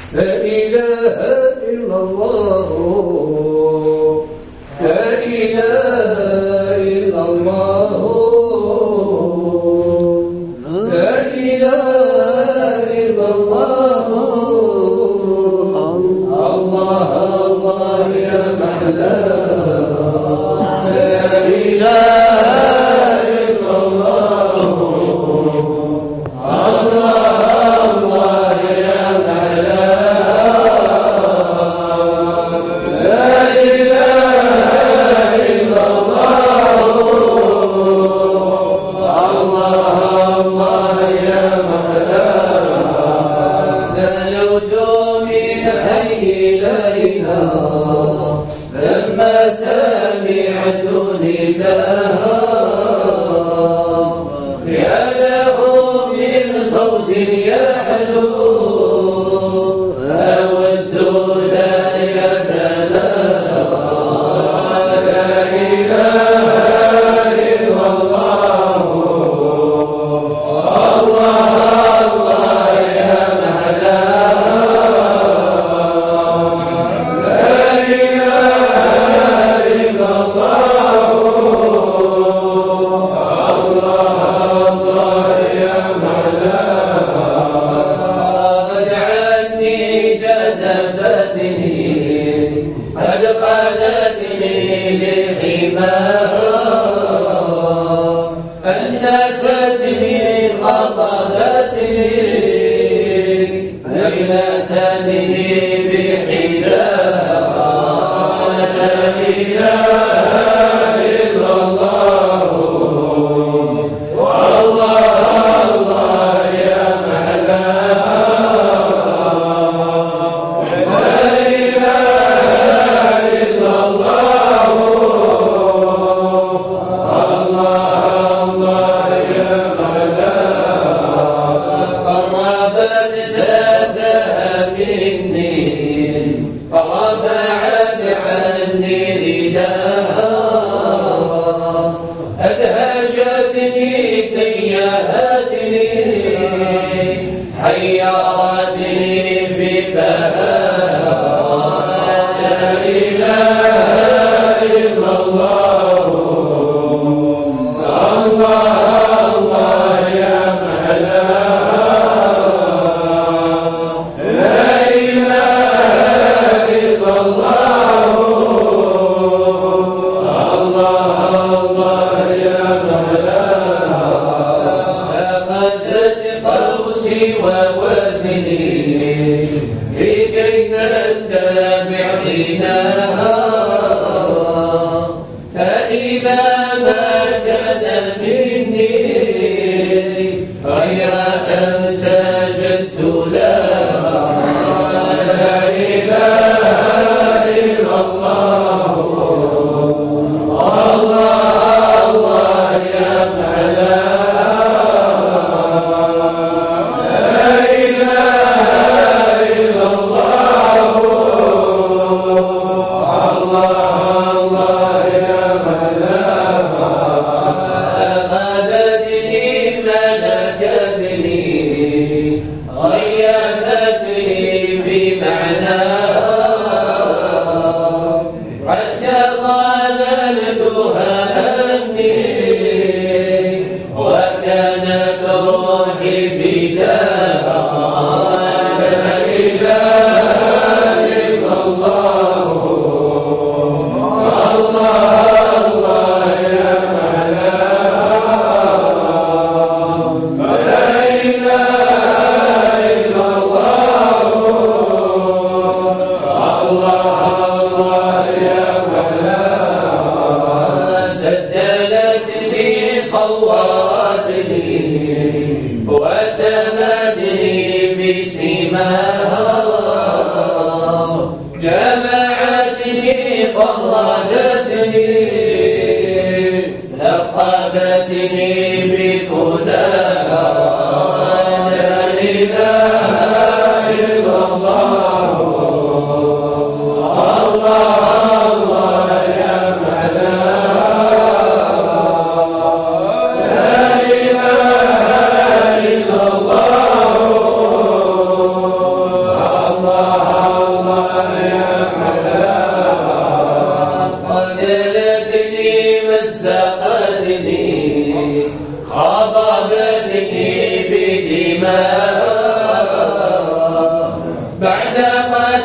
لا إله إلا الله لا إله إلا الله لا إله إلا الله الله الله يا محلى لا إله إلا الله الله الله يا محلى لا إله إلا الله الله الله يا محلى دنوت من حي ليلى لما سمعت نداها يا له من صوت يحلو أود دايتنا لا إله إلا الله الله الله يا محلى لا إله إلا الله الله الله يا محلى قد عني جذبتني قد قادتني لحماها أنستني خطبتني أجلستني بحجابها لا إله إلا الله الله الله يا محلى لا إله إلا الله الله الله يا محلى قربت ذاتها مني فرفعت عني رداها أدهشتني تيهتني حيرتني في بهاها لا إله إلا الله الله الله يا محلى لا إله إلا الله الله الله يا محلى أخذت قوسي ووزني لكي نتبع غناها فإذا ما كان مني غير أن سجدت لها لا إله إلا الله الله الله يا محلى لا إله إلا الله الله الله يا محلى أخذتني ملكتني غيبتني في معناها حتى ظللتها أني وكانت روحي فداها لا إله إلا الله الله الله يا محلى لا إله إلا الله الله الله يا محلى بدلتني قواتني وسمتني بسماها جمعتني فردتني لقبتني بكلاها لا إله إلا الله الله الله يا محلى لا إله إلا الله الله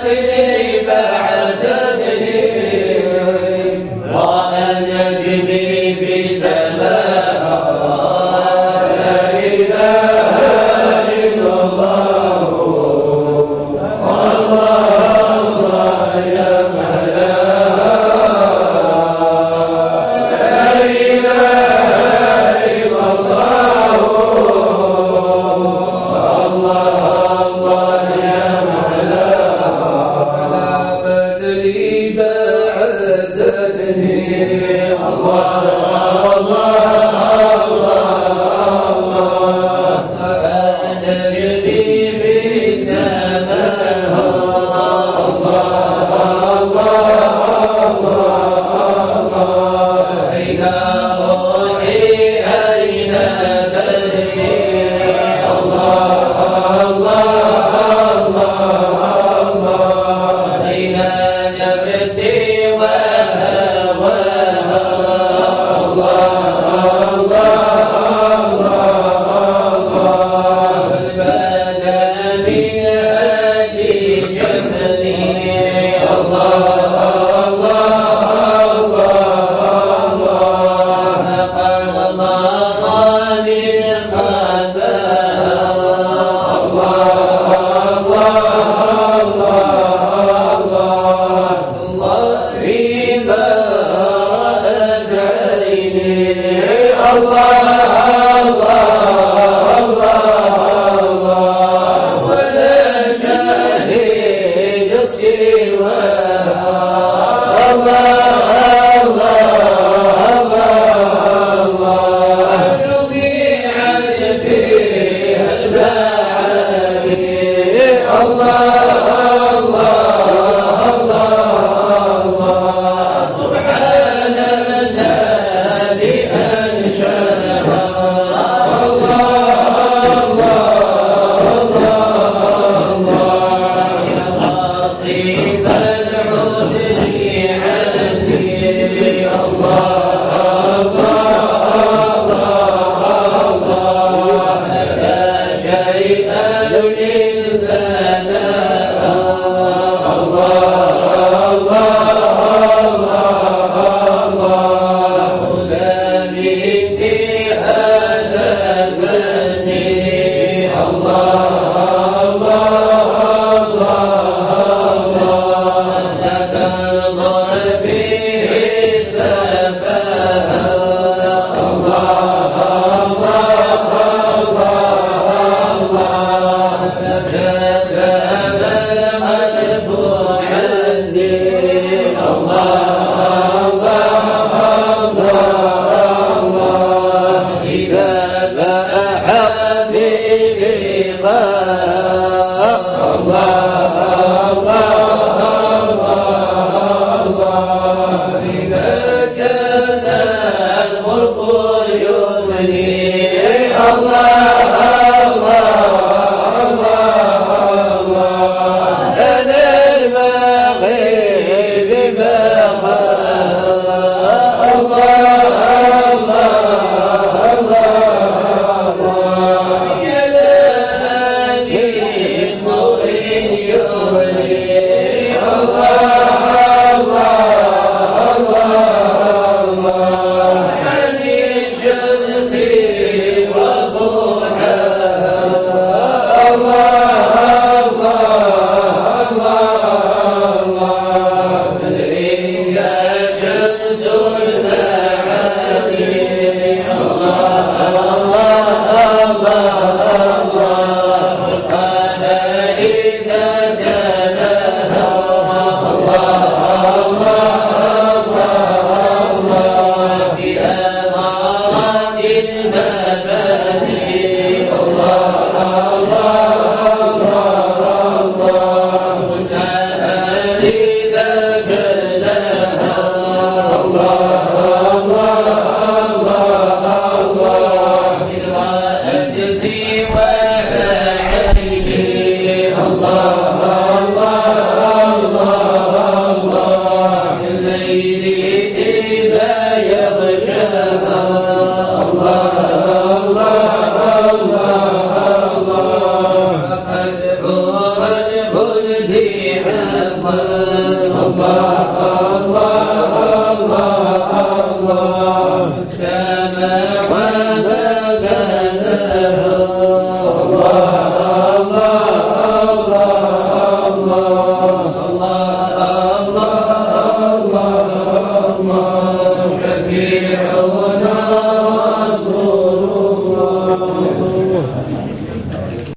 بلقاء الله